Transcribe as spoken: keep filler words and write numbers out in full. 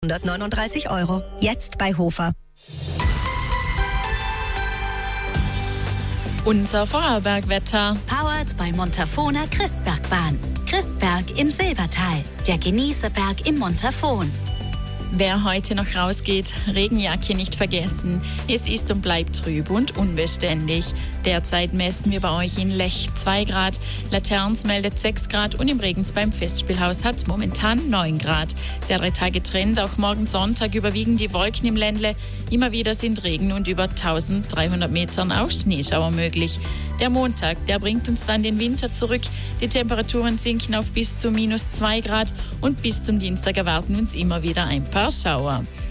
hundertneununddreißig Euro. Jetzt bei Hofer. Unser Vorarlbergwetter. Powered bei Montafona Christbergbahn. Christberg im Silbertal. Der Genießerberg im Montafon. Wer heute noch rausgeht, Regenjacke nicht vergessen. Es ist und bleibt trüb und unbeständig. Derzeit messen wir bei euch in Lech zwei Grad, Laterns meldet sechs Grad und im Regens beim Festspielhaus hat momentan neun Grad. Der drei Tage Trend, auch morgen Sonntag überwiegen die Wolken im Ländle. Immer wieder sind Regen und über dreizehnhundert Metern auch Schneeschauer möglich. Der Montag, der bringt uns dann den Winter zurück. Die Temperaturen sinken auf bis zu minus zwei Grad und bis zum Dienstag erwarten uns immer wieder ein paar Schauer.